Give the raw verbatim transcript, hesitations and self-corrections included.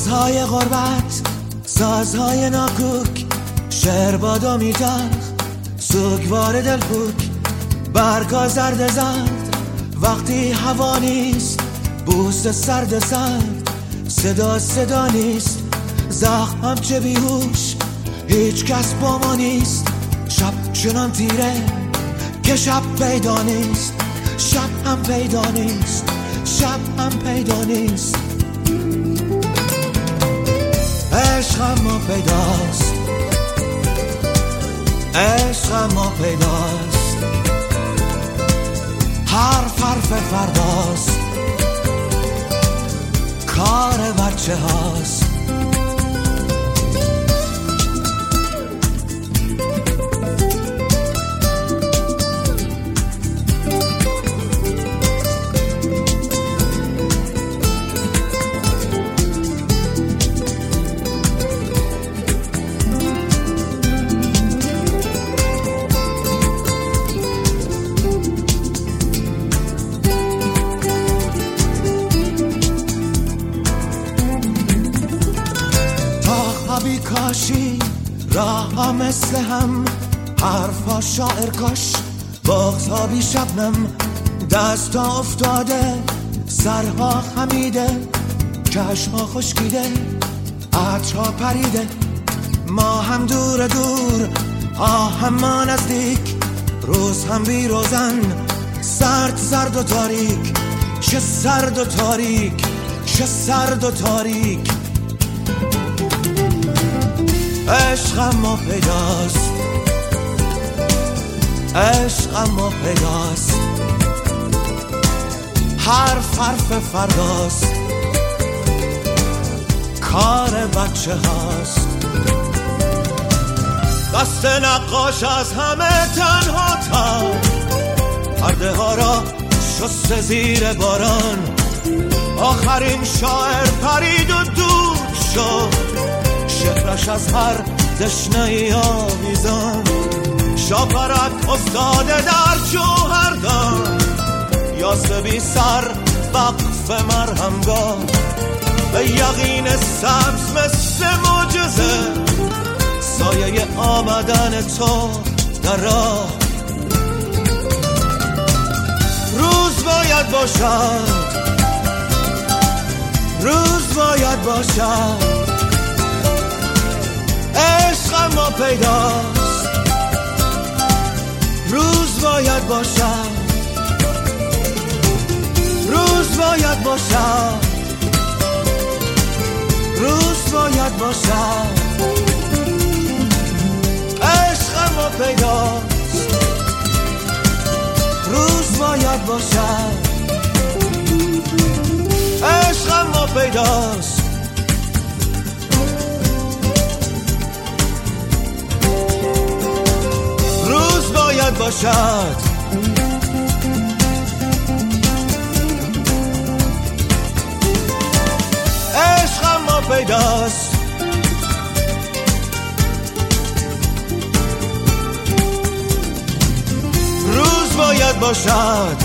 روزهای غربت، سازهای ناکوک، شعر بادو میتخ، سوگوار دل کوک، برگا زرد زرد. وقتی هوا نیست، بوست سرد سرد، صدا صدا نیست، زخمم چه بیهوش، هیچ کس با ما نیست. شب چنان تیره که شب پیدا نیست، شب هم پیدا نیست، شب هم پیدا نیست. عشق ما پیداست، عشق ما پیداست، حرف حرف فرداست، کار بچه هاست. بی کاشی راه مثل هم، حرفا شاعر کاش، بغضا بی شبنم، دستا افتاده، سرها خمیده، چشما خشکیده، عطرها پریده. ما هم دور دور، آه هم ما نزدیک، روز هم بی روزن، سرد زرد و تاریک، چه سرد و تاریک، چه سرد و تاریک. عشق ما پیداست، عشق ما پیداست، حرف حرف فرداست، کار بچه هاست. دست نقاش از همه تنها تر، پرده ها را شست زیر باران، آخرین شاعر پرید و دور شد، شعرش از هر دشنه‌ای آویزان. شاپرک افتاده در جوهردان، یاس بی سر وقف مرهمگاه، به یقین سبز مثل معجزه، سایه آمدن تو در راه. روز باید باشد، روز باید باشد، عشق ما پیداست. روز باید باشد، روز باید باشد، روز باید باشد، عشق ما پیداست. روز باید باشد، عشق ما پیداست. روز باید باشد، عشق ما پیداست. روز باید باشد،